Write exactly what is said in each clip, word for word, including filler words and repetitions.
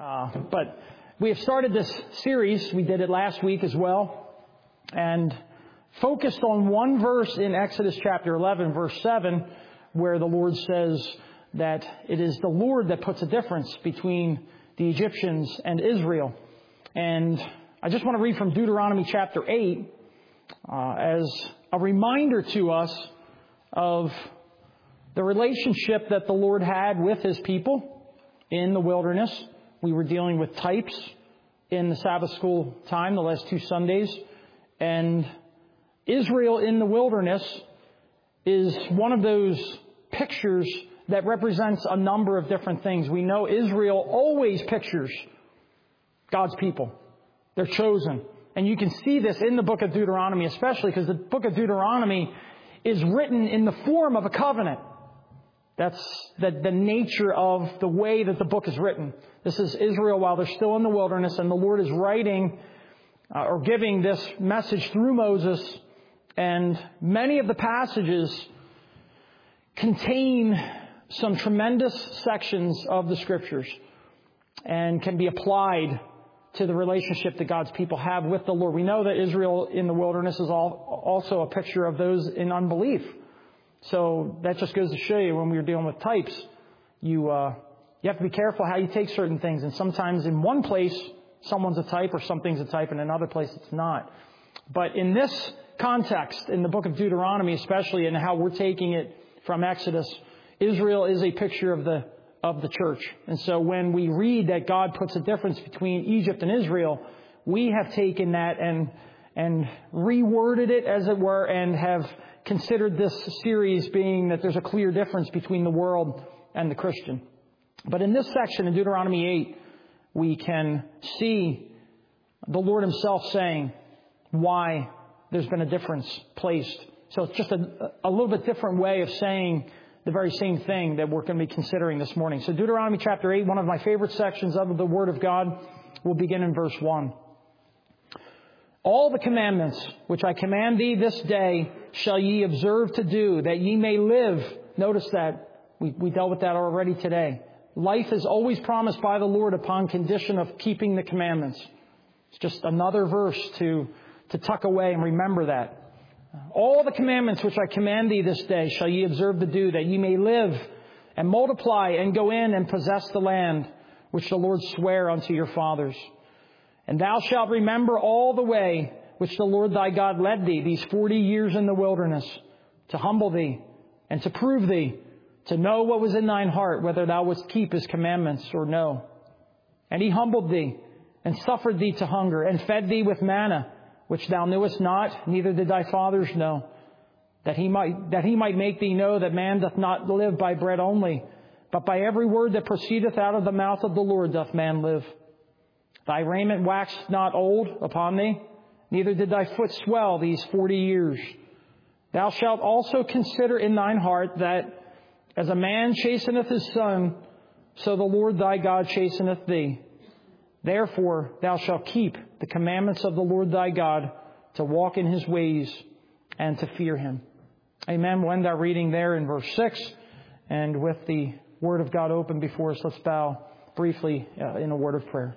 Uh, but we have started this series. We did it last week as well, and focused on one verse in Exodus chapter eleven, verse seven, where the Lord says that it is the Lord that puts a difference between the Egyptians and Israel. And I just want to read from Deuteronomy chapter eight uh, as a reminder to us of the relationship that the Lord had with His people in the wilderness. We were dealing with types in the Sabbath school time the last two Sundays. And Israel in the wilderness is one of those pictures that represents a number of different things. We know Israel always pictures God's people. They're chosen. And you can see this in the book of Deuteronomy, especially because the book of Deuteronomy is written in the form of a covenant. That's the, the nature of the way that the book is written. This is Israel while they're still in the wilderness, and the Lord is writing uh, or giving this message through Moses. And many of the passages contain some tremendous sections of the Scriptures and can be applied to the relationship that God's people have with the Lord. We know that Israel in the wilderness is all, also a picture of those in unbelief. So that just goes to show you when we were dealing with types, you uh, you have to be careful how you take certain things. And sometimes in one place, someone's a type or something's a type, and in another place it's not. But in this context, in the book of Deuteronomy especially, and how we're taking it from Exodus, Israel is a picture of the of the church. And so when we read that God puts a difference between Egypt and Israel, we have taken that and and reworded it, as it were, and have considered this series being that there's a clear difference between the world and the Christian. But in this section in Deuteronomy eight, we can see the Lord Himself saying why there's been a difference placed. So it's just a, a little bit different way of saying the very same thing that we're going to be considering this morning. So Deuteronomy chapter eight, one of my favorite sections of the Word of God, will begin in verse one. All the commandments which I command thee this day shall ye observe to do, that ye may live. Notice that. We, we dealt with that already today. Life is always promised by the Lord upon condition of keeping the commandments. It's just another verse to, to tuck away and remember that. All the commandments which I command thee this day shall ye observe to do, that ye may live and multiply and go in and possess the land which the Lord sware unto your fathers. And thou shalt remember all the way which the Lord thy God led thee these forty years in the wilderness, to humble thee and to prove thee, to know what was in thine heart, whether thou wouldst keep His commandments or no. And He humbled thee and suffered thee to hunger and fed thee with manna, which thou knewest not, neither did thy fathers know, that he might that he might make thee know that man doth not live by bread only, but by every word that proceedeth out of the mouth of the Lord doth man live. Thy raiment waxed not old upon thee, neither did thy foot swell these forty years. Thou shalt also consider in thine heart that as a man chasteneth his son, so the Lord thy God chasteneth thee. Therefore thou shalt keep the commandments of the Lord thy God, to walk in His ways and to fear Him. Amen. We'll end our reading there in verse six. And with the Word of God open before us, let's bow briefly uh, in a word of prayer.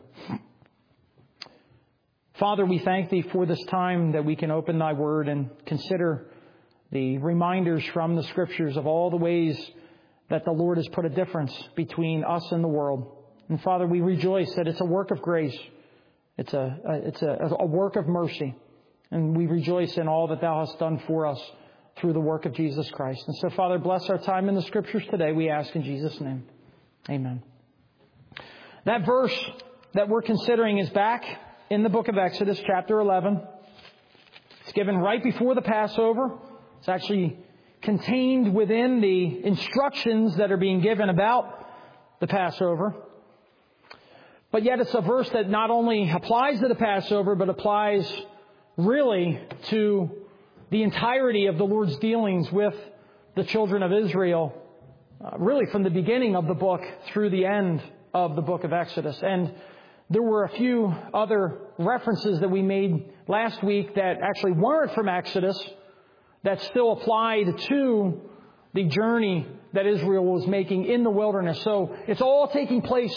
Father, we thank Thee for this time that we can open Thy Word and consider the reminders from the Scriptures of all the ways that the Lord has put a difference between us and the world. And Father, we rejoice that it's a work of grace. It's a, a it's a, a work of mercy. And we rejoice in all that Thou hast done for us through the work of Jesus Christ. And so, Father, bless our time in the Scriptures today, we ask in Jesus' name. Amen. That verse that we're considering is back in the book of Exodus, chapter eleven. It's given right before the Passover. It's actually contained within the instructions that are being given about the Passover. But yet it's a verse that not only applies to the Passover, but applies really to the entirety of the Lord's dealings with the children of Israel, uh, really from the beginning of the book through the end of the book of Exodus. And there were a few other references that we made last week that actually weren't from Exodus, that still applied to the journey that Israel was making in the wilderness. So it's all taking place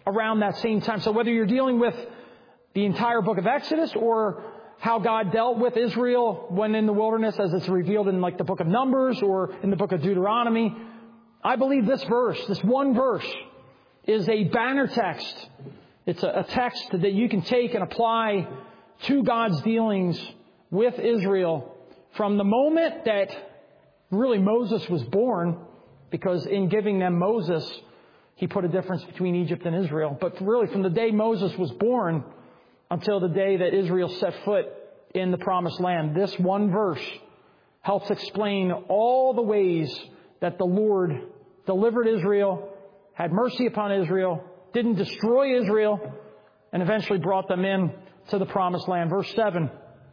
around that same time. So whether you're dealing with the entire book of Exodus or how God dealt with Israel when in the wilderness as it's revealed in like the book of Numbers or in the book of Deuteronomy, I believe this verse, this one verse, is a banner text. It's a, a text that you can take and apply to God's dealings with Israel from the moment that really Moses was born, because in giving them Moses, he put a difference between Egypt and Israel. But really from the day Moses was born until the day that Israel set foot in the promised land, this one verse helps explain all the ways that the Lord delivered Israel, had mercy upon Israel, didn't destroy Israel, and eventually brought them in to the promised land. Verse seven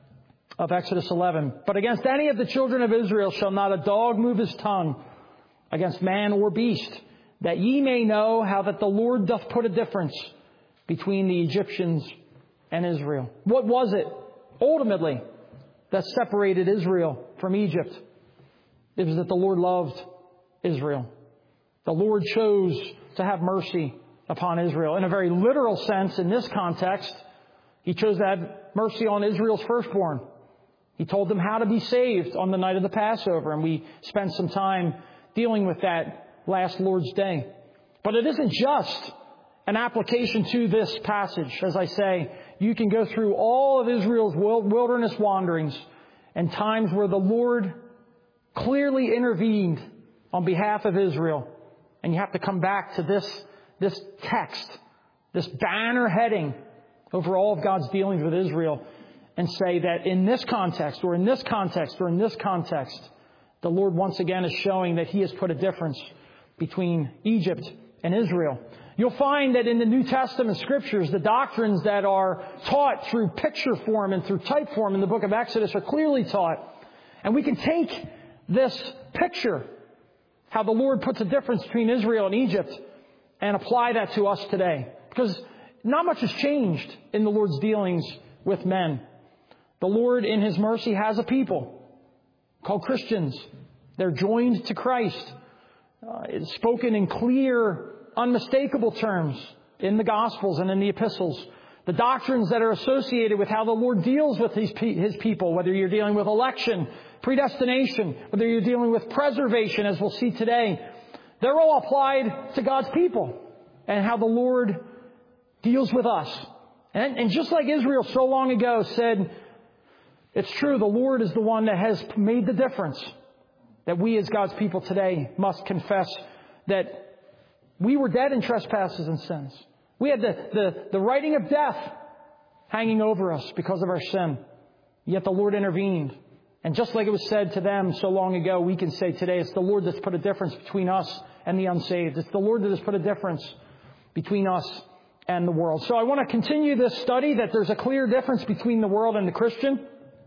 of Exodus eleven. But against any of the children of Israel shall not a dog move his tongue against man or beast, that ye may know how that the Lord doth put a difference between the Egyptians and Israel. What was it, ultimately, that separated Israel from Egypt? It was that the Lord loved Israel. The Lord chose to have mercy upon Israel. In a very literal sense, in this context, He chose to have mercy on Israel's firstborn. He told them how to be saved on the night of the Passover, and we spent some time dealing with that last Lord's Day. But it isn't just an application to this passage. As I say, you can go through all of Israel's wilderness wanderings and times where the Lord clearly intervened on behalf of Israel. And you have to come back to this, this text, this banner heading over all of God's dealings with Israel, and say that in this context, or in this context, or in this context, the Lord once again is showing that He has put a difference between Egypt and Israel. You'll find that in the New Testament Scriptures, the doctrines that are taught through picture form and through type form in the book of Exodus are clearly taught. And we can take this picture, how the Lord puts a difference between Israel and Egypt, and apply that to us today. Because not much has changed in the Lord's dealings with men. The Lord, in His mercy, has a people called Christians. They're joined to Christ. Uh, it's spoken in clear, unmistakable terms in the Gospels and in the epistles. The doctrines that are associated with how the Lord deals with His, his people, whether you're dealing with election, predestination, whether you're dealing with preservation, as we'll see today, they're all applied to God's people and how the Lord deals with us. And, and just like Israel so long ago said, it's true, the Lord is the one that has made the difference, that we as God's people today must confess that we were dead in trespasses and sins. We had the, the, the writing of death hanging over us because of our sin. Yet the Lord intervened. And just like it was said to them so long ago, we can say today, it's the Lord that's put a difference between us and the unsaved. It's the Lord that has put a difference between us and the world. So I want to continue this study that there's a clear difference between the world and the Christian.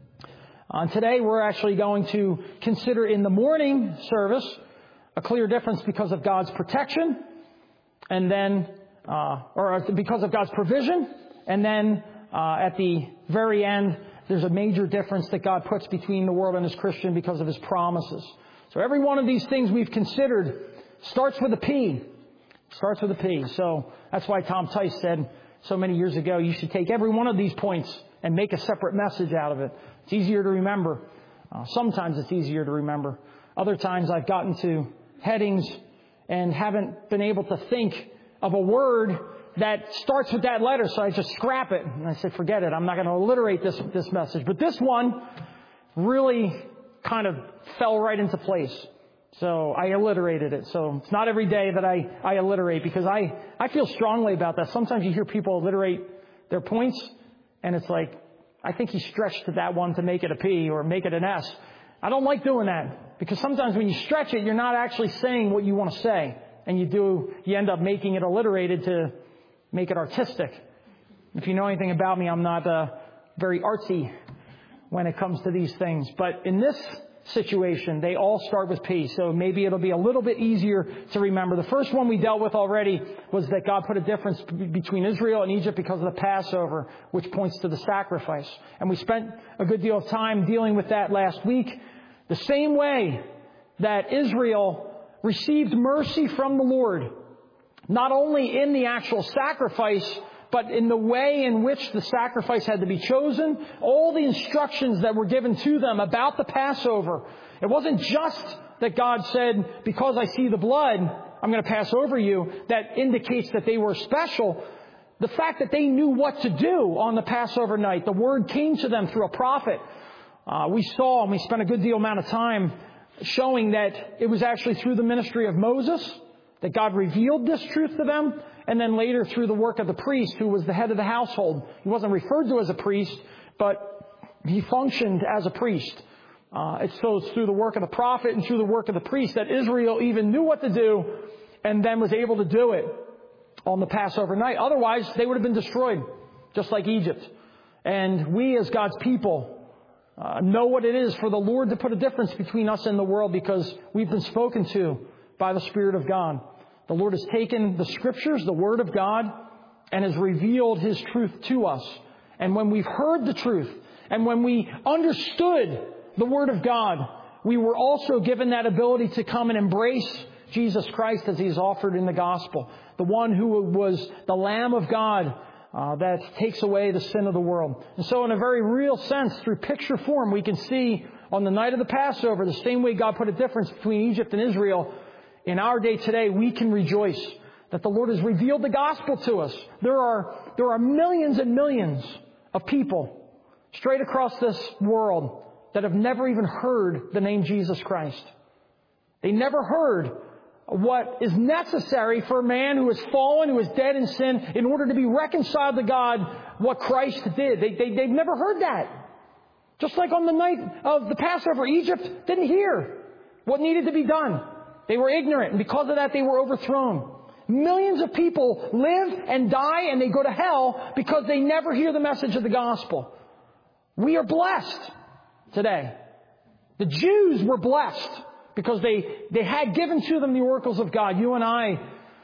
Uh, today we're actually going to consider in the morning service a clear difference because of God's protection, and then, uh, or because of God's provision, and then uh, at the very end, there's a major difference that God puts between the world and His Christian because of His promises. So every one of these things we've considered starts with a P. Starts with a P. So that's why Tom Tice said so many years ago, you should take every one of these points and make a separate message out of it. It's easier to remember. Uh, sometimes it's easier to remember. Other times I've gotten to headings and haven't been able to think of a word that starts with that letter, so I just scrap it. And I said, forget it. I'm not going to alliterate this this message. But this one really kind of fell right into place. So I alliterated it. So it's not every day that I, I alliterate, because I, I feel strongly about that. Sometimes you hear people alliterate their points, and it's like, I think he stretched to that one to make it a P or make it an S. I don't like doing that, because sometimes when you stretch it, you're not actually saying what you want to say. And you do, you end up making it alliterated to make it artistic. If you know anything about me, I'm not uh, very artsy when it comes to these things. But in this situation, they all start with P. So maybe it'll be a little bit easier to remember. The first one we dealt with already was that God put a difference between Israel and Egypt because of the Passover, which points to the sacrifice. And we spent a good deal of time dealing with that last week. The same way that Israel received mercy from the Lord not only in the actual sacrifice, but in the way in which the sacrifice had to be chosen, all the instructions that were given to them about the Passover. It wasn't just that God said, because I see the blood, I'm going to pass over you, that indicates that they were special. The fact that they knew what to do on the Passover night. The word came to them through a prophet. Uh, we saw, and we spent a good deal amount of time showing that it was actually through the ministry of Moses that God revealed this truth to them, and then later through the work of the priest, who was the head of the household. He wasn't referred to as a priest, but he functioned as a priest. Uh, it's so it's through the work of the prophet and through the work of the priest that Israel even knew what to do and then was able to do it on the Passover night. Otherwise, they would have been destroyed, just like Egypt. And we as God's people uh, know what it is for the Lord to put a difference between us and the world, because we've been spoken to by the Spirit of God. The Lord has taken the Scriptures, the Word of God, and has revealed His truth to us. And when we've heard the truth, and when we understood the Word of God, we were also given that ability to come and embrace Jesus Christ as He's offered in the gospel. The one who was the Lamb of God uh, that takes away the sin of the world. And so in a very real sense, through picture form, we can see on the night of the Passover, the same way God put a difference between Egypt and Israel, in our day today, we can rejoice that the Lord has revealed the gospel to us. There are, there are millions and millions of people straight across this world that have never even heard the name Jesus Christ. They never heard what is necessary for a man who has fallen, who is dead in sin, in order to be reconciled to God, what Christ did. They, they, they've never heard that. Just like on the night of the Passover, Egypt didn't hear what needed to be done. They were ignorant, and because of that, they were overthrown. Millions of people live and die, and they go to hell because they never hear the message of the gospel. We are blessed today. The Jews were blessed because they, they had given to them the oracles of God. You and I,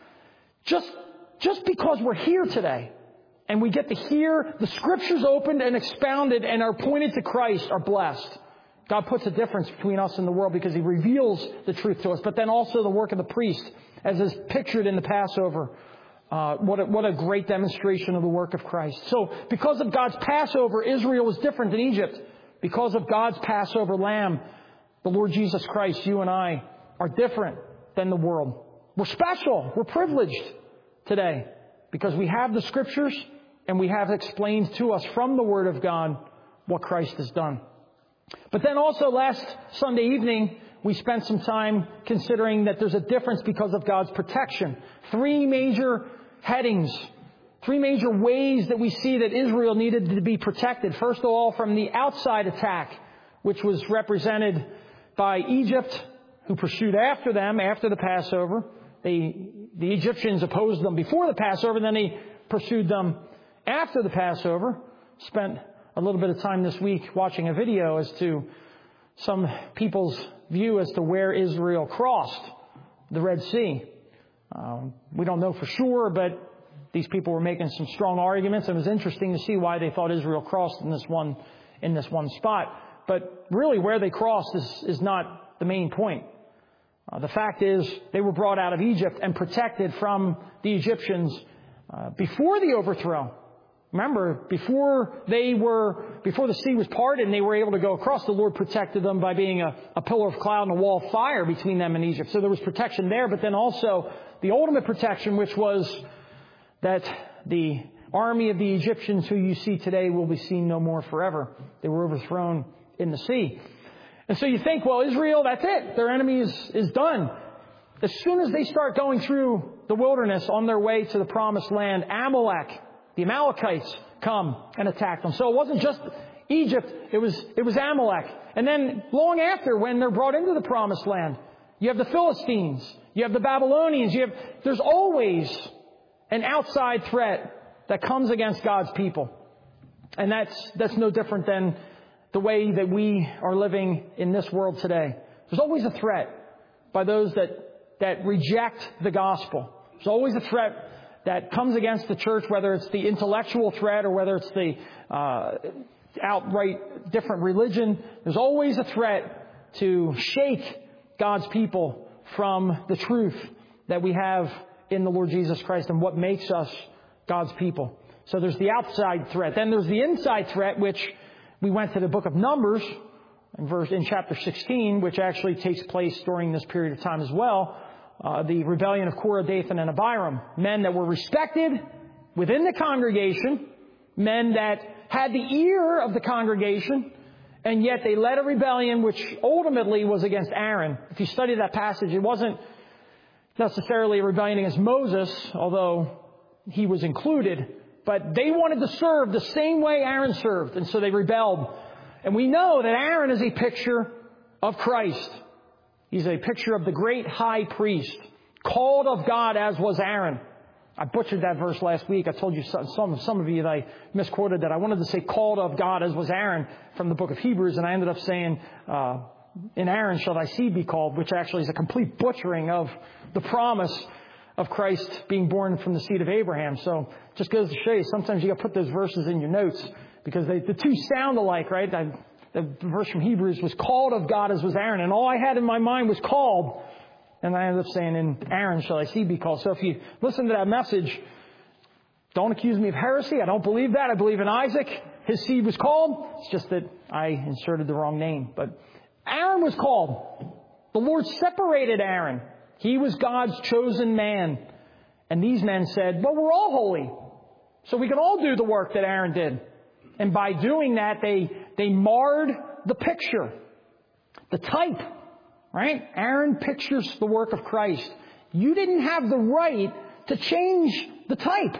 just, just because we're here today, and we get to hear the Scriptures opened and expounded and are pointed to Christ, are blessed. God puts a difference between us and the world because He reveals the truth to us. But then also the work of the priest, as is pictured in the Passover. Uh, what, a, what a great demonstration of the work of Christ. So because of God's Passover, Israel was different than Egypt. Because of God's Passover lamb, the Lord Jesus Christ, you and I are different than the world. We're special. We're privileged today because we have the Scriptures and we have explained to us from the Word of God what Christ has done. But then also last Sunday evening, we spent some time considering that there's a difference because of God's protection. Three major headings, three major ways that we see that Israel needed to be protected. First of all, from the outside attack, which was represented by Egypt, who pursued after them after the Passover. They, the Egyptians opposed them before the Passover, then they pursued them after the Passover. Spent a little bit of time this week watching a video as to some people's view as to where Israel crossed the Red Sea. Um, we don't know for sure, but these people were making some strong arguments. It was interesting to see why they thought Israel crossed in this one in this one spot. But really, where they crossed is, is not the main point. Uh, the fact is, they were brought out of Egypt and protected from the Egyptians uh, before the overthrow. Remember, before they were, before the sea was parted and they were able to go across, the Lord protected them by being a, a pillar of cloud and a wall of fire between them and Egypt. So there was protection there, but then also the ultimate protection, which was that the army of the Egyptians who you see today will be seen no more forever. They were overthrown in the sea. And so you think, well, Israel, that's it. Their enemy is, is done. As soon as they start going through the wilderness on their way to the promised land, Amalek, the Amalekites come and attack them. So it wasn't just Egypt, it was, it was Amalek. And then long after, when they're brought into the promised land, you have the Philistines, you have the Babylonians, you have, there's always an outside threat that comes against God's people. And that's, that's no different than the way that we are living in this world today. There's always a threat by those that, that reject the gospel. There's always a threat that comes against the church, whether it's the intellectual threat or whether it's the uh, outright different religion. There's always a threat to shake God's people from the truth that we have in the Lord Jesus Christ and what makes us God's people. So there's the outside threat. Then there's the inside threat, which we went to the book of Numbers in verse in chapter sixteen, which actually takes place during this period of time as well. Uh, the rebellion of Korah, Dathan, and Abiram. Men that were respected within the congregation. Men that had the ear of the congregation. And yet they led a rebellion which ultimately was against Aaron. If you study that passage, it wasn't necessarily a rebellion against Moses, although he was included. But they wanted to serve the same way Aaron served, and so they rebelled. And we know that Aaron is a picture of Christ. He's a picture of the great high priest, called of God as was Aaron. I butchered that verse last week. I told you some, some, some of you that I misquoted that. I wanted to say called of God as was Aaron from the book of Hebrews, and I ended up saying, uh, in Aaron shall thy seed be called, which actually is a complete butchering of the promise of Christ being born from the seed of Abraham. So just goes to show you, sometimes you got to put those verses in your notes because they, the two sound alike, right? I, the verse from Hebrews was called of God as was Aaron, and all I had in my mind was called. And I ended up saying, in Aaron shall thy seed be called. So if you listen to that message, don't accuse me of heresy. I don't believe that. I believe in Isaac. His seed was called. It's just that I inserted the wrong name. But Aaron was called. The Lord separated Aaron. He was God's chosen man. And these men said, well, we're all holy, so we can all do the work that Aaron did. And by doing that, they, they marred the picture, the type. Right? Aaron pictures the work of Christ. You didn't have the right to change the type.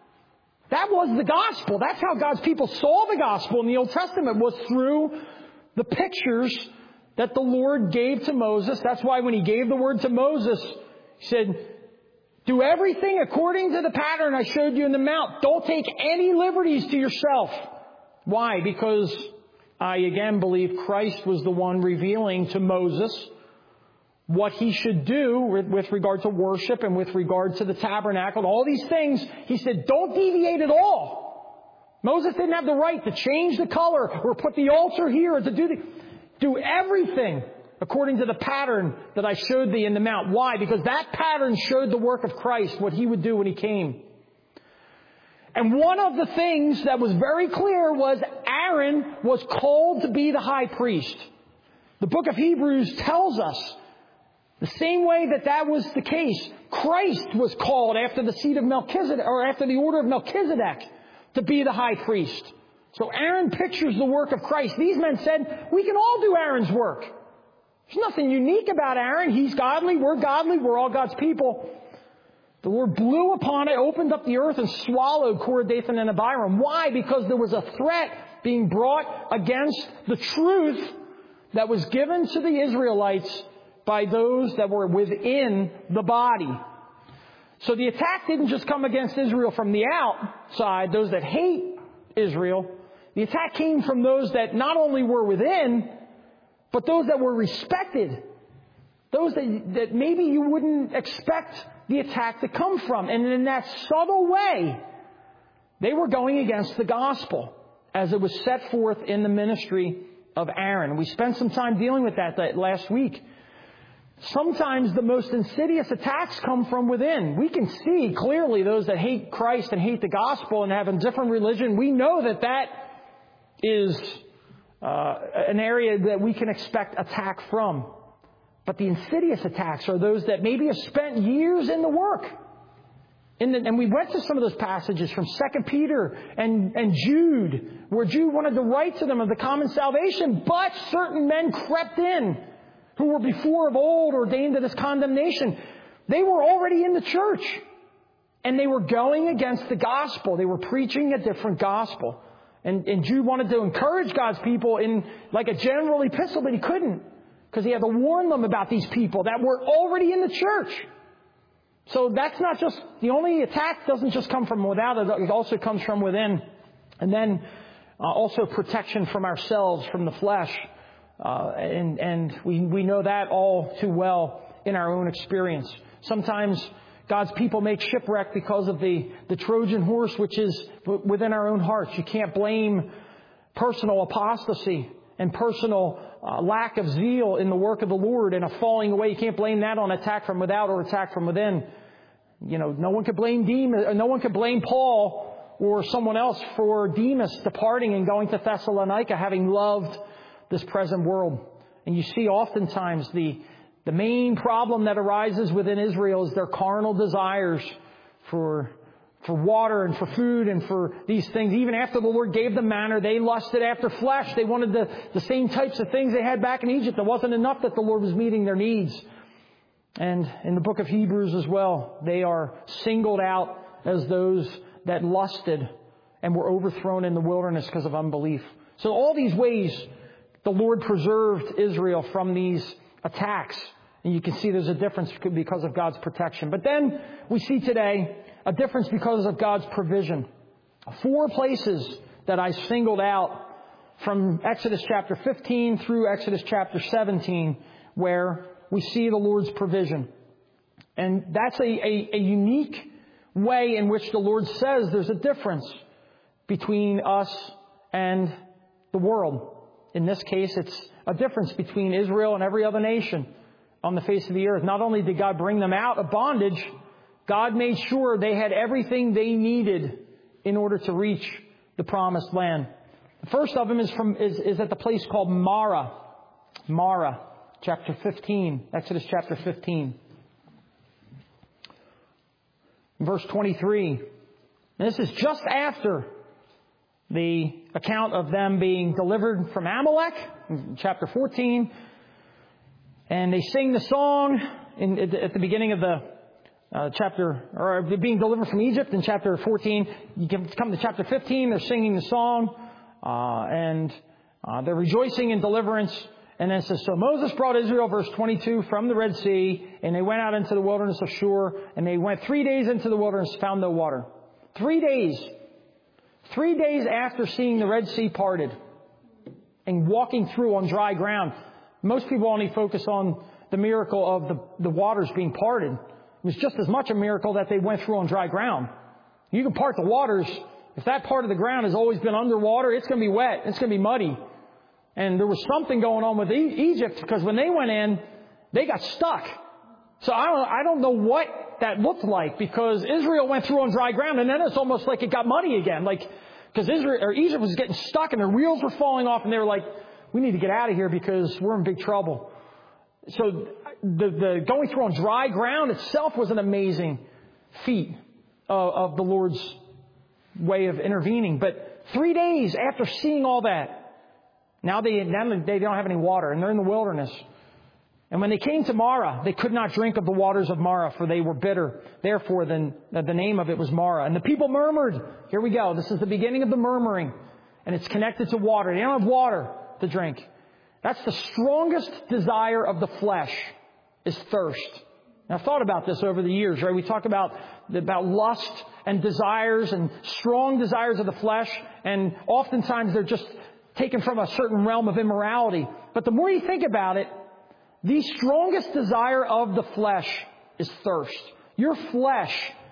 That was the gospel. That's how God's people saw the gospel in the Old Testament, was through the pictures that the Lord gave to Moses. That's why when he gave the word to Moses, he said, do everything according to the pattern I showed you in the mount. Don't take any liberties to yourself. Why? Because I again believe Christ was the one revealing to Moses what he should do with, with regard to worship and with regard to the tabernacle. All these things, he said, don't deviate at all. Moses didn't have the right to change the color or put the altar here or to do the, do everything according to the pattern that I showed thee in the mount. Why? Because that pattern showed the work of Christ, what he would do when he came. And one of the things that was very clear was Aaron was called to be the high priest. The book of Hebrews tells us the same way that that was the case. Christ was called after the seed of Melchizedek, or after the order of Melchizedek, to be the high priest. So Aaron pictures the work of Christ. These men said, we can all do Aaron's work. There's nothing unique about Aaron. He's godly. We're godly. We're all God's people. The Lord blew upon it, opened up the earth, and swallowed Korah, Dathan, and Abiram. Why? Because there was a threat being brought against the truth that was given to the Israelites by those that were within the body. So the attack didn't just come against Israel from the outside, those that hate Israel. The attack came from those that not only were within, but those that were respected. Those that, that maybe you wouldn't expect the attack to come from. And in that subtle way, they were going against the gospel as it was set forth in the ministry of Aaron. We spent some time dealing with that, that last week. Sometimes the most insidious attacks come from within. We can see clearly those that hate Christ and hate the gospel and have a different religion. We know that that is uh, an area that we can expect attack from. But the insidious attacks are those that maybe have spent years in the work. In the, and we went to some of those passages from Second Peter and, and Jude, where Jude wanted to write to them of the common salvation, but certain men crept in who were before of old ordained to this condemnation. They were already in the church, and they were going against the gospel. They were preaching a different gospel. And, and Jude wanted to encourage God's people in like a general epistle, but he couldn't, because he had to warn them about these people that were already in the church. So that's not just, the only attack doesn't just come from without, it also comes from within. And then uh, also protection from ourselves, from the flesh. Uh, and, and we, we know that all too well in our own experience. Sometimes God's people make shipwreck because of the, the Trojan horse, which is within our own hearts. You can't blame personal apostasy and personal uh, lack of zeal in the work of the Lord and a falling away. You can't blame that on attack from without or attack from within. You know, no one could blame Demas, no one could blame Paul or someone else for Demas departing and going to Thessalonica, having loved this present world. And you see oftentimes the, the main problem that arises within Israel is their carnal desires for, for water and for food and for these things. Even after the Lord gave them manna, they lusted after flesh. They wanted the, the same types of things they had back in Egypt. It wasn't enough that the Lord was meeting their needs. And in the book of Hebrews as well, they are singled out as those that lusted and were overthrown in the wilderness because of unbelief. So all these ways, the Lord preserved Israel from these attacks. And you can see there's a difference because of God's protection. But then we see today a difference because of God's provision. Four places that I singled out from Exodus chapter fifteen through Exodus chapter seventeen where we see the Lord's provision. And that's a, a, a unique way in which the Lord says there's a difference between us and the world. In this case, it's a difference between Israel and every other nation on the face of the earth. Not only did God bring them out of bondage, God made sure they had everything they needed in order to reach the promised land. The first of them is from is, is at the place called Marah. Marah, chapter fifteen, Exodus chapter fifteen. Verse twenty-three. And this is just after the account of them being delivered from Amalek, in chapter fourteen. And they sing the song in, at the beginning of the uh, chapter, or being delivered from Egypt in chapter fourteen. You can come to chapter fifteen, they're singing the song, uh, and uh, they're rejoicing in deliverance. And then it says, so Moses brought Israel, verse twenty-two, from the Red Sea, and they went out into the wilderness of Shur, and they went three days into the wilderness, found no water. Three days. Three days after seeing the Red Sea parted and walking through on dry ground. Most people only focus on the miracle of the, the waters being parted. It was just as much a miracle that they went through on dry ground. You can part the waters. If that part of the ground has always been underwater, it's going to be wet. It's going to be muddy. And there was something going on with Egypt because when they went in, they got stuck. So I don't, I don't know what that looked like because Israel went through on dry ground and then it's almost like it got muddy again. Like, because Israel or Egypt was getting stuck and their wheels were falling off and they were like, we need to get out of here because we're in big trouble. So the, the going through on dry ground itself was an amazing feat of, of the Lord's way of intervening. But three days after seeing all that, now they, now they don't have any water, and they're in the wilderness. And when they came to Marah, they could not drink of the waters of Marah, for they were bitter. Therefore, then the name of it was Marah. And the people murmured. Here we go. This is the beginning of the murmuring. And it's connected to water. They don't have water to drink. That's the strongest desire of the flesh, is thirst. Now, I've thought about this over the years, right? We talk about, about lust and desires and strong desires of the flesh. And oftentimes they're just taken from a certain realm of immorality. But the more you think about it, the strongest desire of the flesh is thirst. Your flesh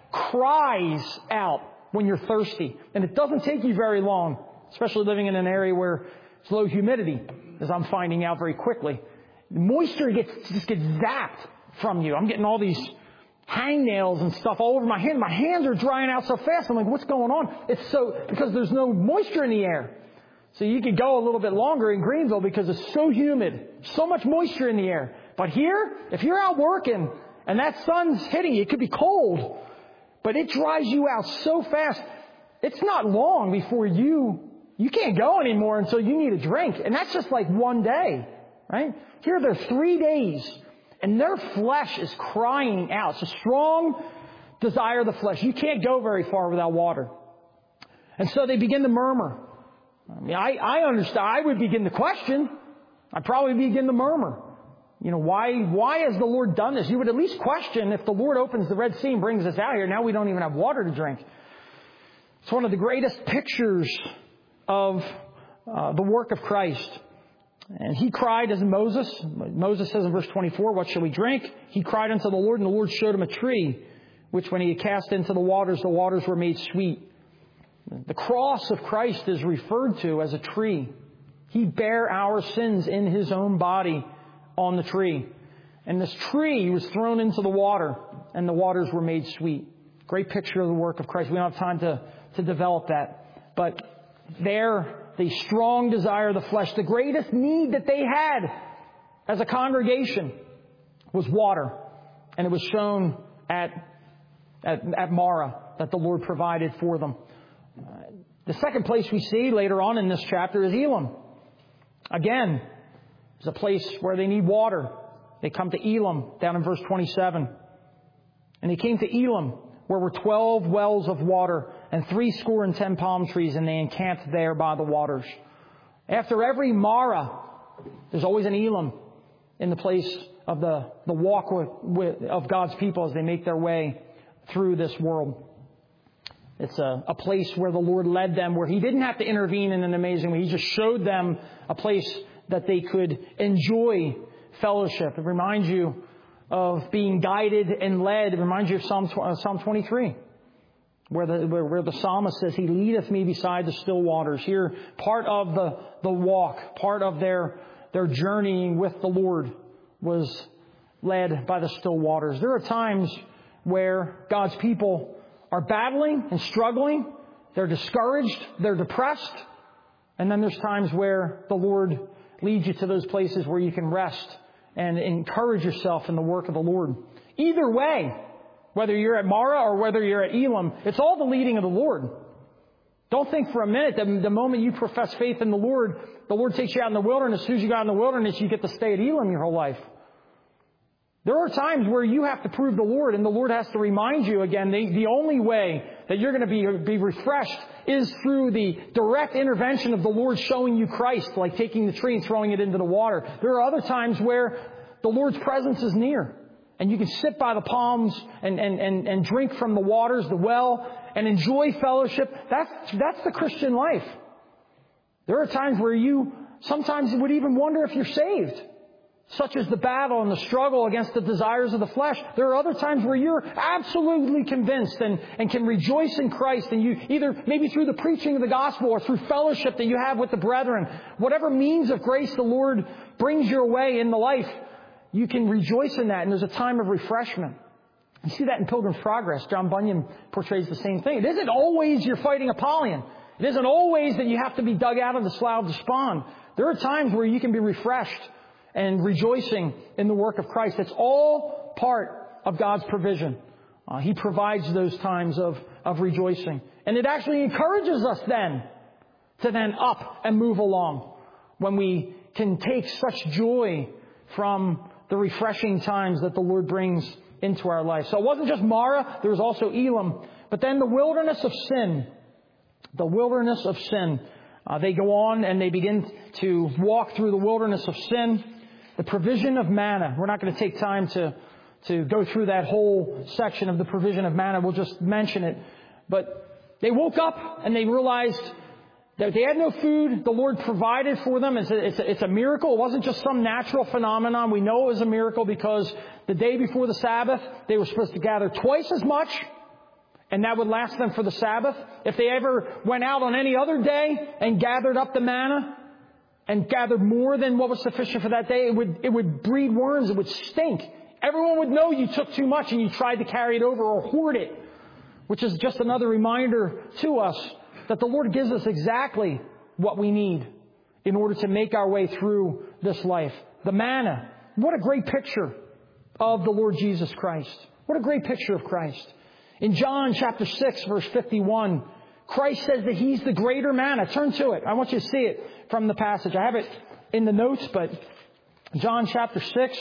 cries out when you're thirsty. And it doesn't take you very long, especially living in an area where it's low humidity, as I'm finding out very quickly. Moisture gets just gets zapped from you. I'm getting all these hangnails and stuff all over my hand. My hands are drying out so fast. I'm like, what's going on? It's so because there's no moisture in the air. So you could go a little bit longer in Greenville because it's so humid, so much moisture in the air. But here, if you're out working and that sun's hitting you, it could be cold, but it dries you out so fast. It's not long before you, you can't go anymore until you need a drink. And that's just like one day, right? Here they're three days and their flesh is crying out. It's a strong desire of the flesh. You can't go very far without water. And so they begin to murmur. I mean, I, I understand. I would begin to question. I'd probably begin to murmur. You know, why, why has the Lord done this? You would at least question if the Lord opens the Red Sea and brings us out here. Now we don't even have water to drink. It's one of the greatest pictures of uh, the work of Christ. And he cried as Moses. Moses says in verse twenty-four, what shall we drink? He cried unto the Lord, and the Lord showed him a tree, which when he had cast into the waters, the waters were made sweet. The cross of Christ is referred to as a tree. He bare our sins in his own body on the tree. And this tree was thrown into the water. and the waters were made sweet. Great picture of the work of Christ. We don't have time to, to develop that. But there, the strong desire of the flesh, the greatest need that they had as a congregation was water. And it was shown at, at, at Marah that the Lord provided for them. Uh, the second place we see later on in this chapter is Elim. Again, it's a place where they need water. They come to Elim, down in verse twenty-seven. And they came to Elim, where were twelve wells of water and three score and ten palm trees, and they encamped there by the waters. After every Marah, there's always an Elim in the place of the, the walk with, with, of God's people as they make their way through this world. It's a, a place where the Lord led them, where He didn't have to intervene in an amazing way. He just showed them a place that they could enjoy fellowship. It reminds you of being guided and led. It reminds you of Psalm, Psalm twenty-three, where the, where, where the psalmist says, He leadeth me beside the still waters. Here, part of the, the walk, part of their, their journeying with the Lord was led by the still waters. There are times where God's people are battling and struggling. They're discouraged. They're depressed. And then there's times where the Lord leads you to those places where you can rest and encourage yourself in the work of the Lord. Either way, whether you're at Marah or whether you're at Elim, it's all the leading of the Lord. Don't think for a minute that the moment you profess faith in the Lord, the Lord takes you out in the wilderness. As soon as you got in the wilderness, you get to stay at Elim your whole life. There are times where you have to prove the Lord, and the Lord has to remind you again, the, the only way that you're going to be, be refreshed is through the direct intervention of the Lord showing you Christ, like taking the tree and throwing it into the water. There are other times where the Lord's presence is near, and you can sit by the palms and, and, and, and drink from the waters, the well, and enjoy fellowship. That's, that's the Christian life. There are times where you sometimes would even wonder if you're saved. Such as the battle and the struggle against the desires of the flesh. There are other times where you're absolutely convinced and, and can rejoice in Christ. And you either maybe through the preaching of the gospel or through fellowship that you have with the brethren, whatever means of grace the Lord brings your way in the life, you can rejoice in that. And there's a time of refreshment. You see that in Pilgrim's Progress. John Bunyan portrays the same thing. It isn't always you're fighting Apollyon. It isn't always that you have to be dug out of the slough of despond. There are times where you can be refreshed and rejoicing in the work of Christ. It's all part of God's provision. Uh, he provides those times of, of rejoicing. And it actually encourages us then to then up and move along when we can take such joy from the refreshing times that the Lord brings into our life. So it wasn't just Marah, there was also Elim. But then the wilderness of sin. The wilderness of sin. Uh, they go on and they begin to walk through the wilderness of sin. The provision of manna. We're not going to take time to, to go through that whole section of the provision of manna. We'll just mention it. But they woke up and they realized that they had no food. The Lord provided for them. It's a, it's a, it's a miracle. It wasn't just some natural phenomenon. We know it was a miracle because the day before the Sabbath, they were supposed to gather twice as much. And that would last them for the Sabbath. If they ever went out on any other day and gathered up the manna, and gathered more than what was sufficient for that day, it would, it would breed worms. It would stink. Everyone would know you took too much and you tried to carry it over or hoard it, which is just another reminder to us that the Lord gives us exactly what we need in order to make our way through this life. The manna. What a great picture of the Lord Jesus Christ. What a great picture of Christ. In John chapter six, verse fifty-one, Christ says that He's the greater manna. Turn to it. I want you to see it from the passage. I have it in the notes, but John chapter six,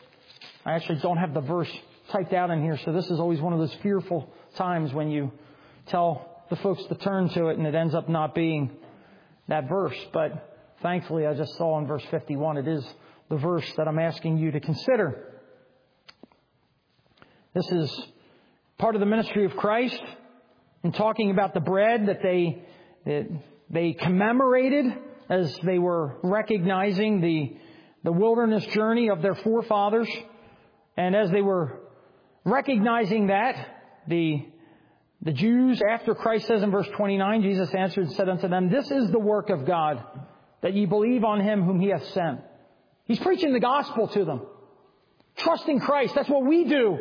I actually don't have the verse typed out in here, so this is always one of those fearful times when you tell the folks to turn to it and it ends up not being that verse. But thankfully, I just saw in verse fifty-one, it is the verse that I'm asking you to consider. This is part of the ministry of Christ in talking about the bread that they, that they commemorated as they were recognizing the, the wilderness journey of their forefathers. And as they were recognizing that, the, the Jews, after Christ says in verse twenty-nine, Jesus answered and said unto them, This is the work of God, that ye believe on Him whom He hath sent. He's preaching the gospel to them. Trusting Christ. That's what we do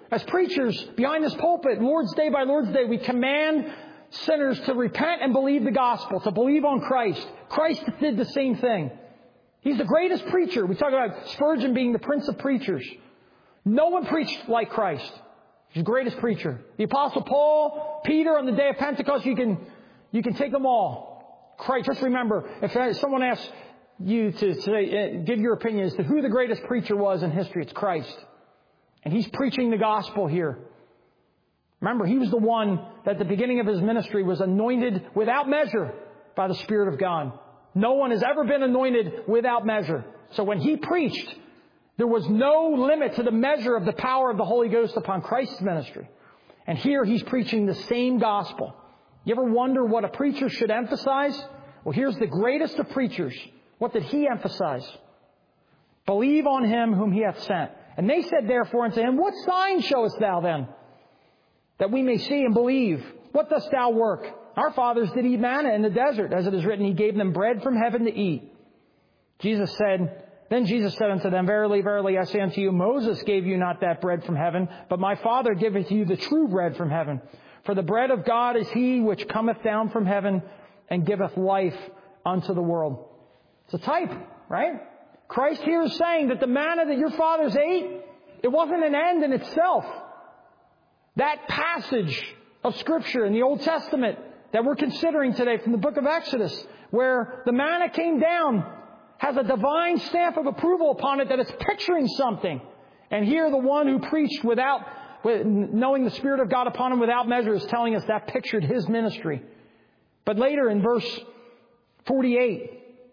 As preachers behind this pulpit, Lord's Day by Lord's Day, we command sinners to repent and believe the gospel, to believe on Christ. Christ did the same thing. He's the greatest preacher. We talk about Spurgeon being the prince of preachers. No one preached like Christ. He's the greatest preacher. The Apostle Paul, Peter on the day of Pentecost, you can, you can take them all. Christ, just remember, if someone asks you to say, give your opinion as to who the greatest preacher was in history, it's Christ. And He's preaching the gospel here. Remember, He was the one that at the beginning of His ministry was anointed without measure by the Spirit of God. No one has ever been anointed without measure. So when He preached, there was no limit to the measure of the power of the Holy Ghost upon Christ's ministry. And here He's preaching the same gospel. You ever wonder what a preacher should emphasize? Well, here's the greatest of preachers. What did he emphasize? Believe on Him whom He hath sent. And they said therefore unto Him, What sign showest Thou then, that we may see and believe? What dost Thou work? Our fathers did eat manna in the desert, as it is written, He gave them bread from heaven to eat. Jesus said, Then Jesus said unto them, Verily, verily, I say unto you, Moses gave you not that bread from heaven, but my Father giveth you the true bread from heaven. For the bread of God is He which cometh down from heaven and giveth life unto the world. It's a type, right? Christ here is saying that the manna that your fathers ate, it wasn't an end in itself. That passage of Scripture in the Old Testament that we're considering today from the book of Exodus, where the manna came down, has a divine stamp of approval upon it that it's picturing something. And here the one who preached without, with, knowing the Spirit of God upon him without measure is telling us that pictured his ministry. But later in verse forty-eight,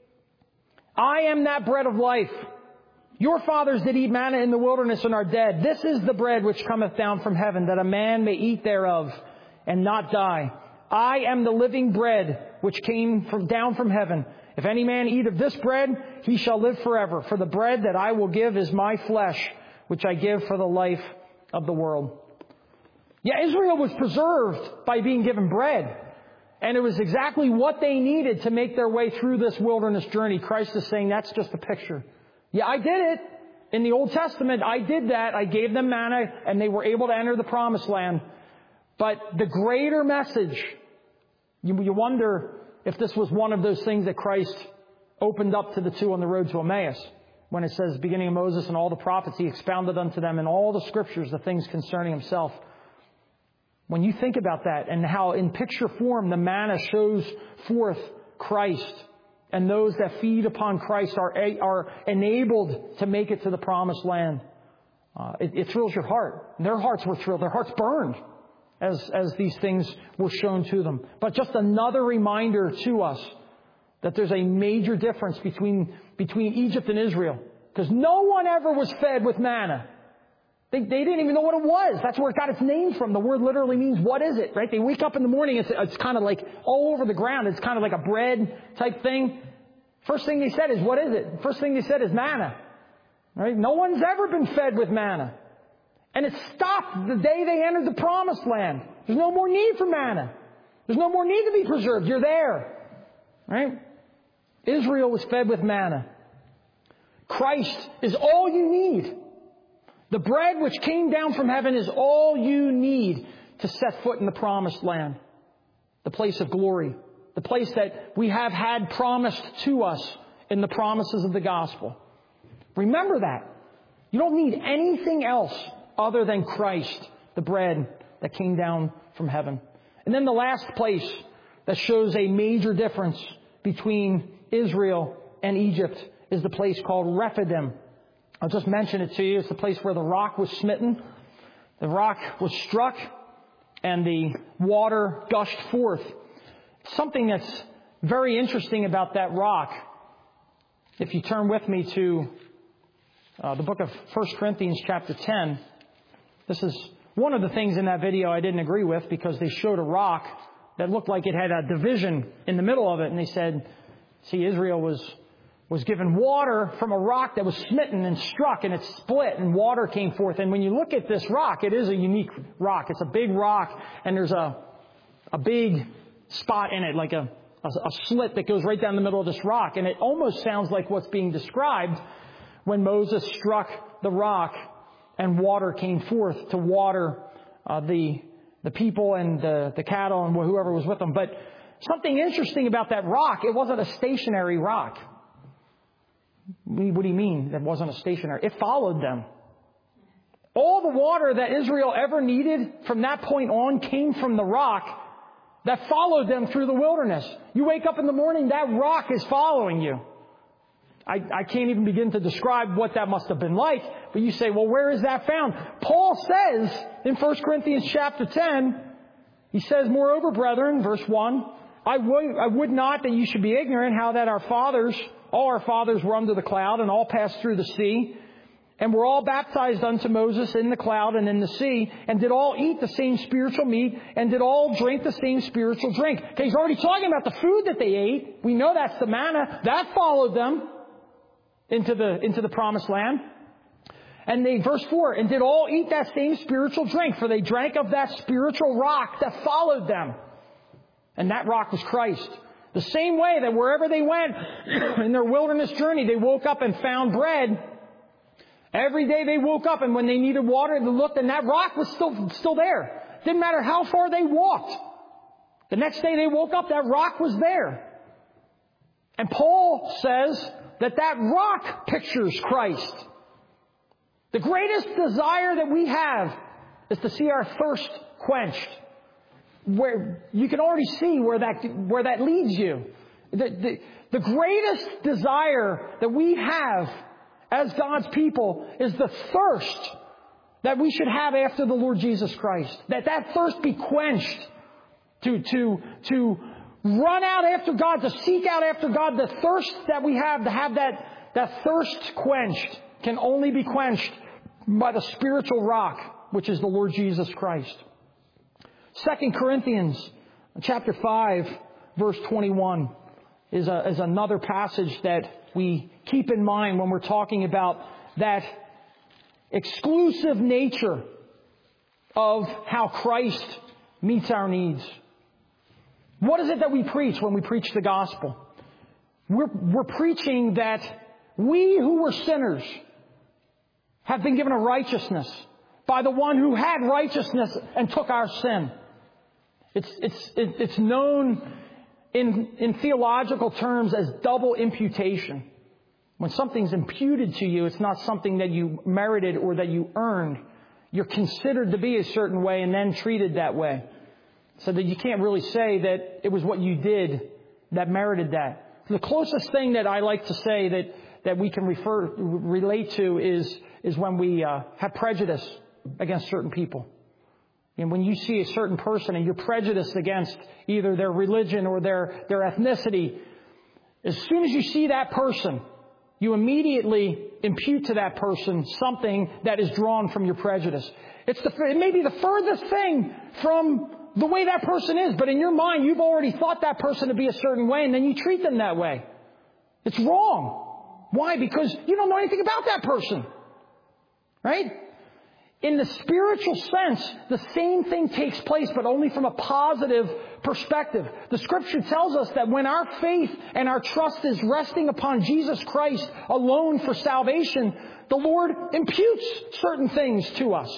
I am that bread of life. Your fathers did eat manna in the wilderness and are dead. This is the bread which cometh down from heaven, that a man may eat thereof and not die. I am the living bread which came from, down from heaven. If any man eat of this bread, he shall live forever. For the bread that I will give is my flesh, which I give for the life of the world. Yeah, Israel was preserved by being given bread. And it was exactly what they needed to make their way through this wilderness journey. Christ is saying that's just a picture. Yeah, I did it. In the Old Testament, I did that. I gave them manna and they were able to enter the promised land. But the greater message, you, you wonder if this was one of those things that Christ opened up to the two on the road to Emmaus. When it says, beginning of Moses and all the prophets, He expounded unto them in all the Scriptures the things concerning Himself. When you think about that and how in picture form the manna shows forth Christ, and those that feed upon Christ are, are enabled to make it to the promised land, uh, it, it thrills your heart. Their hearts were thrilled. Their hearts burned as, as these things were shown to them. But just another reminder to us that there's a major difference between, between Egypt and Israel. Because no one ever was fed with manna. They, they didn't even know what it was. That's where it got its name from. The word literally means, what is it? Right? They wake up in the morning, it's, it's kind of like all over the ground. It's kind of like a bread type thing. First thing they said is, what is it? First thing they said is manna. Right? No one's ever been fed with manna. And it stopped the day they entered the promised land. There's no more need for manna. There's no more need to be preserved. You're there. Right? Israel was fed with manna. Christ is all you need. The bread which came down from heaven is all you need to set foot in the promised land. The place of glory. The place that we have had promised to us in the promises of the gospel. Remember that. You don't need anything else other than Christ, the bread that came down from heaven. And then the last place that shows a major difference between Israel and Egypt is the place called Rephidim. I'll just mention it to you. It's the place where the rock was smitten. The rock was struck and the water gushed forth. Something that's very interesting about that rock, if you turn with me to uh, the book of First Corinthians chapter ten, this is one of the things in that video I didn't agree with, because they showed a rock that looked like it had a division in the middle of it. And they said, see, Israel was was given water from a rock that was smitten and struck, and it split and water came forth. And when you look at this rock, it is a unique rock. It's a big rock, and there's a a big spot in it, like a, a, a slit that goes right down the middle of this rock. And it almost sounds like what's being described when Moses struck the rock and water came forth to water uh, the the people and the, the cattle and whoever was with them. But something interesting about that rock, it wasn't a stationary rock. What do you mean that wasn't a stationary? It followed them. All the water that Israel ever needed from that point on came from the rock that followed them through the wilderness. You wake up in the morning, that rock is following you. I, I can't even begin to describe what that must have been like. But you say, well, where is that found? Paul says in First Corinthians chapter ten, he says, moreover, brethren, verse one, I would, I would not that you should be ignorant how that our fathers, all our fathers were under the cloud and all passed through the sea, and were all baptized unto Moses in the cloud and in the sea, and did all eat the same spiritual meat, and did all drink the same spiritual drink. Okay, he's already talking about the food that they ate. We know that's the manna. That followed them into the, into the promised land. And they, verse four, and did all eat that same spiritual drink, for they drank of that spiritual rock that followed them. And that rock was Christ. The same way that wherever they went in their wilderness journey, they woke up and found bread. Every day they woke up, and when they needed water, they looked, and that rock was still, still there. Didn't matter how far they walked. The next day they woke up, that rock was there. And Paul says that that rock pictures Christ. The greatest desire that we have is to see our thirst quenched. Where you can already see where that where that leads you. The, the, the greatest desire that we have as God's people is the thirst that we should have after the Lord Jesus Christ. That that thirst be quenched. To to to run out after God, to seek out after God. The thirst that we have, to have that, that thirst quenched, can only be quenched by the spiritual rock, which is the Lord Jesus Christ. Second Corinthians chapter five, verse twenty-one is, a, is another passage that we keep in mind when we're talking about that exclusive nature of how Christ meets our needs. What is it that we preach when we preach the gospel? We're, we're preaching that we who were sinners have been given a righteousness by the one who had righteousness and took our sin. It's, it's, it's known in, in theological terms as double imputation. When something's imputed to you, it's not something that you merited or that you earned. You're considered to be a certain way and then treated that way. So that you can't really say that it was what you did that merited that. The closest thing that I like to say that, that we can refer relate to is, is when we uh, have prejudice against certain people. And when you see a certain person and you're prejudiced against either their religion or their, their ethnicity, as soon as you see that person, you immediately impute to that person something that is drawn from your prejudice. It's the, it may be the furthest thing from the way that person is, but in your mind, you've already thought that person to be a certain way, and then you treat them that way. It's wrong. Why? Because you don't know anything about that person. Right? In the spiritual sense, the same thing takes place, but only from a positive perspective. The Scripture tells us that when our faith and our trust is resting upon Jesus Christ alone for salvation, the Lord imputes certain things to us.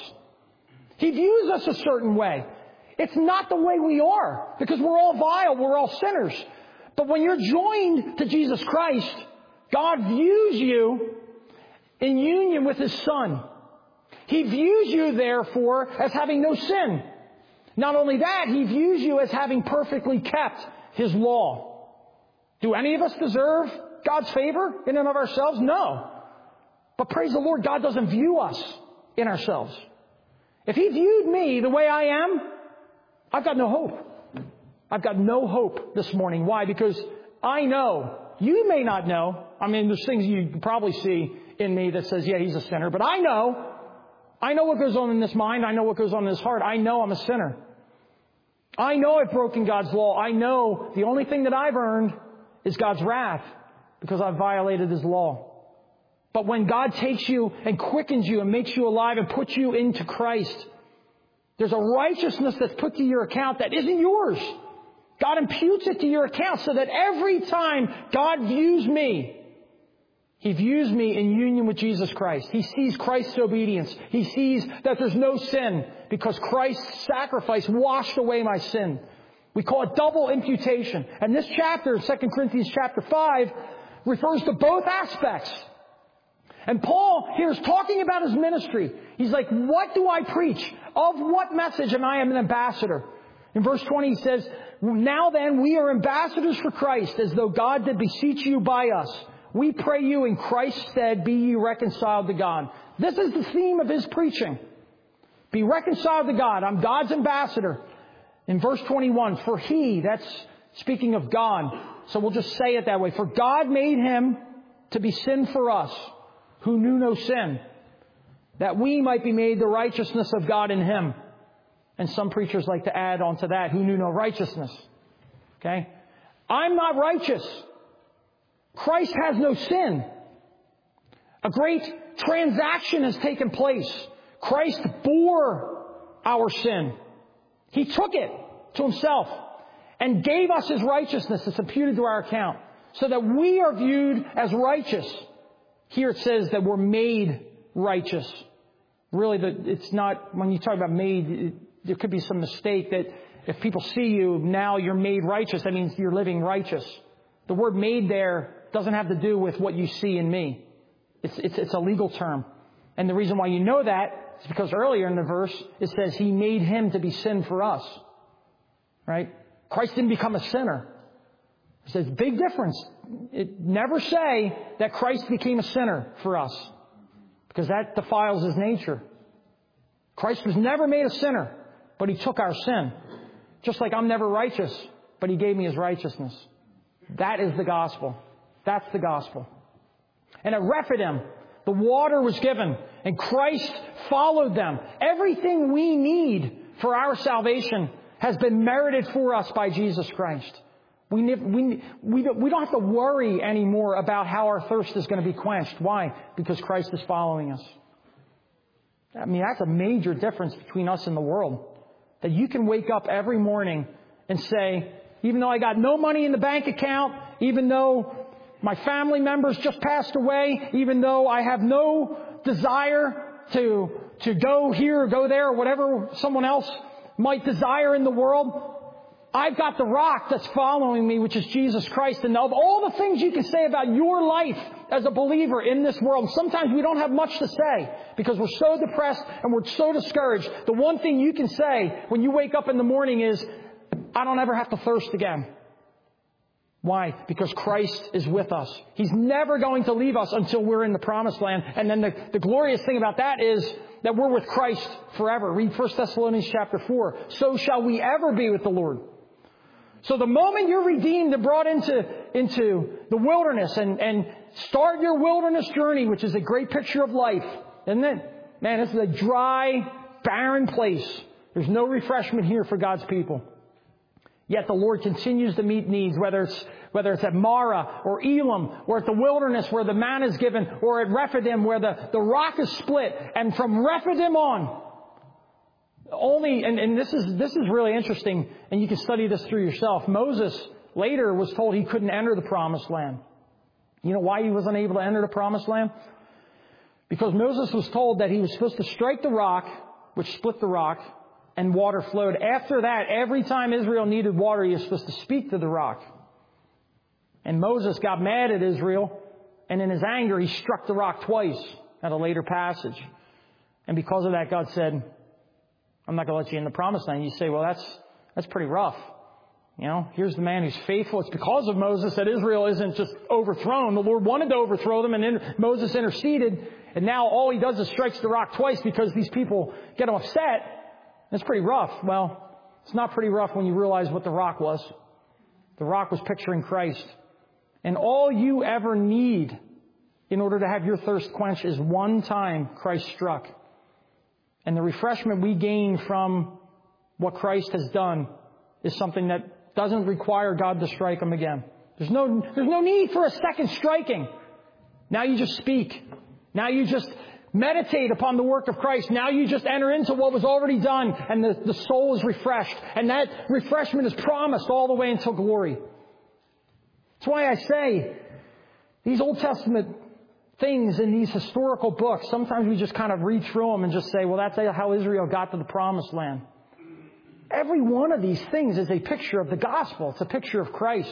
He views us a certain way. It's not the way we are, because we're all vile, we're all sinners. But when you're joined to Jesus Christ, God views you in union with His Son. He views you, therefore, as having no sin. Not only that, He views you as having perfectly kept His law. Do any of us deserve God's favor in and of ourselves? No. But praise the Lord, God doesn't view us in ourselves. If He viewed me the way I am, I've got no hope. I've got no hope this morning. Why? Because I know, you may not know. I mean, there's things you probably see in me that says, yeah, he's a sinner. But I know, I know what goes on in this mind. I know what goes on in this heart. I know I'm a sinner. I know I've broken God's law. I know the only thing that I've earned is God's wrath because I've violated His law. But when God takes you and quickens you and makes you alive and puts you into Christ, there's a righteousness that's put to your account that isn't yours. God imputes it to your account so that every time God views me, He views me in union with Jesus Christ. He sees Christ's obedience. He sees that there's no sin because Christ's sacrifice washed away my sin. We call it double imputation. And this chapter, Second Corinthians chapter five, refers to both aspects. And Paul here is talking about his ministry. He's like, what do I preach? Of what message am I an ambassador? In verse twenty he says, now then we are ambassadors for Christ, as though God did beseech you by us. We pray you in Christ's stead, be ye reconciled to God. This is the theme of his preaching. Be reconciled to God. I'm God's ambassador. In verse twenty-one, for he, that's speaking of God. So we'll just say it that way. For God made him to be sin for us, who knew no sin, that we might be made the righteousness of God in him. And some preachers like to add on to that, who knew no righteousness. Okay? I'm not righteous. Christ has no sin. A great transaction has taken place. Christ bore our sin. He took it to himself and gave us his righteousness. It's imputed to our account so that we are viewed as righteous. Here it says that we're made righteous. Really, it's not, when you talk about made, there could be some mistake that if people see you, now you're made righteous. That means you're living righteous. The word made there doesn't have to do with what you see in me. It's, it's, it's a legal term. And the reason why you know that is because earlier in the verse, it says he made him to be sin for us. Right? Christ didn't become a sinner. It says big difference. It never say that Christ became a sinner for us, because that defiles his nature. Christ was never made a sinner, but he took our sin. Just like I'm never righteous, but he gave me his righteousness. That is the gospel. That's the gospel. And at Rephidim, the water was given, and Christ followed them. Everything we need for our salvation has been merited for us by Jesus Christ. We, we, we, don't, we don't have to worry anymore about how our thirst is going to be quenched. Why? Because Christ is following us. I mean, that's a major difference between us and the world. That you can wake up every morning and say, even though I got no money in the bank account, even though my family members just passed away, even though I have no desire to, to go here or go there or whatever someone else might desire in the world, I've got the rock that's following me, which is Jesus Christ. And of all the things you can say about your life as a believer in this world, sometimes we don't have much to say because we're so depressed and we're so discouraged. The one thing you can say when you wake up in the morning is, I don't ever have to thirst again. Why? Because Christ is with us. He's never going to leave us until we're in the promised land. And then the, the glorious thing about that is that we're with Christ forever. Read First Thessalonians chapter four. So shall we ever be with the Lord. So the moment you're redeemed and brought into, into the wilderness and, and start your wilderness journey, which is a great picture of life, isn't it? Man, this is a dry, barren place. There's no refreshment here for God's people. Yet the Lord continues to meet needs, whether it's, whether it's at Marah or Elam or at the wilderness where the manna is given, or at Rephidim where the, the rock is split. And from Rephidim on, only, and, and this is, this is really interesting, and you can study this through yourself. Moses later was told he couldn't enter the promised land. You know why he wasn't able to enter the promised land? Because Moses was told that he was supposed to strike the rock, which split the rock, and water flowed. After that, every time Israel needed water, he was supposed to speak to the rock. And Moses got mad at Israel, and in his anger, he struck the rock twice at a later passage. And because of that, God said, I'm not going to let you in the promised land. You say, well, that's that's pretty rough. You know, here's the man who's faithful. It's because of Moses that Israel isn't just overthrown. The Lord wanted to overthrow them, and then Moses interceded. And now all he does is strikes the rock twice because these people get him upset. It's pretty rough. Well, it's not pretty rough when you realize what the rock was. The rock was picturing Christ. And all you ever need in order to have your thirst quenched is one time Christ struck. And the refreshment we gain from what Christ has done is something that doesn't require God to strike him again. There's no, there's no need for a second striking. Now you just speak. Now you just meditate upon the work of Christ. Now you just enter into what was already done, and the, the soul is refreshed. And that refreshment is promised all the way until glory. That's why I say these Old Testament things in these historical books, sometimes we just kind of read through them and just say, well, that's how Israel got to the promised land. Every one of these things is a picture of the gospel. It's a picture of Christ.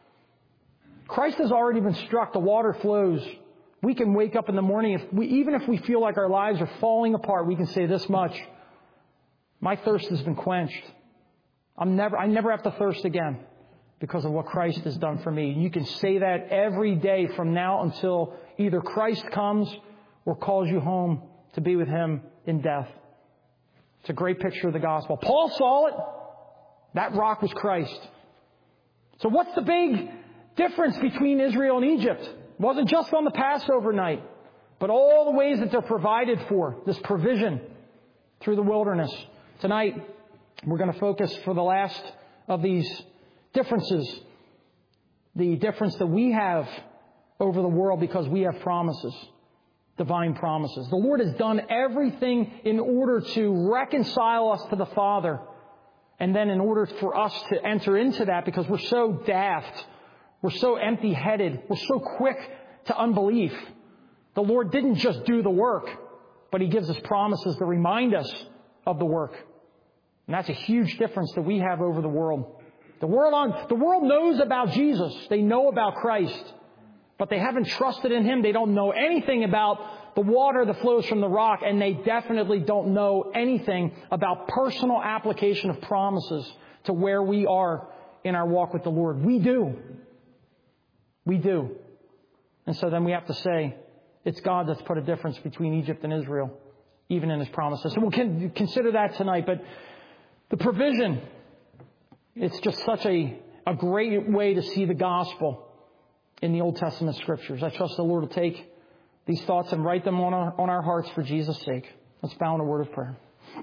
Christ has already been struck. The water flows. We can wake up in the morning, if we, even if we feel like our lives are falling apart, we can say this much: my thirst has been quenched. I'm never, I never have to thirst again because of what Christ has done for me. You can say that every day from now until either Christ comes or calls you home to be with Him in death. It's a great picture of the gospel. Paul saw it. That rock was Christ. So what's the big difference between Israel and Egypt? It wasn't just on the Passover night, but all the ways that they're provided for, this provision through the wilderness. Tonight, we're going to focus for the last of these differences, the difference that we have over the world because we have promises, divine promises. The Lord has done everything in order to reconcile us to the Father. And then in order for us to enter into that, because we're so daft, we're so empty-headed, we're so quick to unbelief. The Lord didn't just do the work, but He gives us promises to remind us of the work. And that's a huge difference that we have over the world. The world on, the world knows about Jesus. They know about Christ. But they haven't trusted in Him. They don't know anything about the water that flows from the rock. And they definitely don't know anything about personal application of promises to where we are in our walk with the Lord. We do. We do. And so then we have to say, it's God that's put a difference between Egypt and Israel, even in His promises. So we'll consider that tonight. But the provision, it's just such a, a great way to see the gospel in the Old Testament Scriptures. I trust the Lord will take these thoughts and write them on our, on our hearts for Jesus' sake. Let's bow in a word of prayer.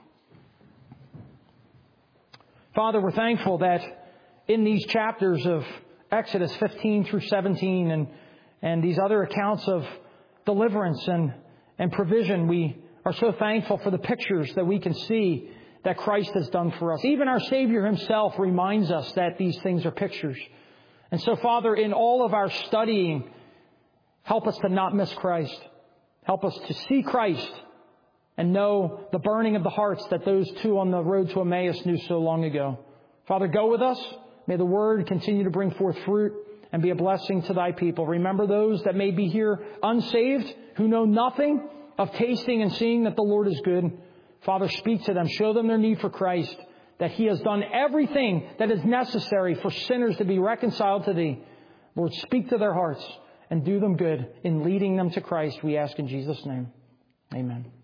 Father, we're thankful that in these chapters of Exodus fifteen through seventeen and, and these other accounts of deliverance and, and provision, we are so thankful for the pictures that we can see that Christ has done for us. Even our Savior Himself reminds us that these things are pictures. And so, Father, in all of our studying, help us to not miss Christ. Help us to see Christ and know the burning of the hearts that those two on the road to Emmaus knew so long ago. Father, go with us. May the Word continue to bring forth fruit and be a blessing to Thy people. Remember those that may be here unsaved, who know nothing of tasting and seeing that the Lord is good. Father, speak to them. Show them their need for Christ, that He has done everything that is necessary for sinners to be reconciled to Thee. Lord, speak to their hearts and do them good in leading them to Christ, we ask in Jesus' name. Amen.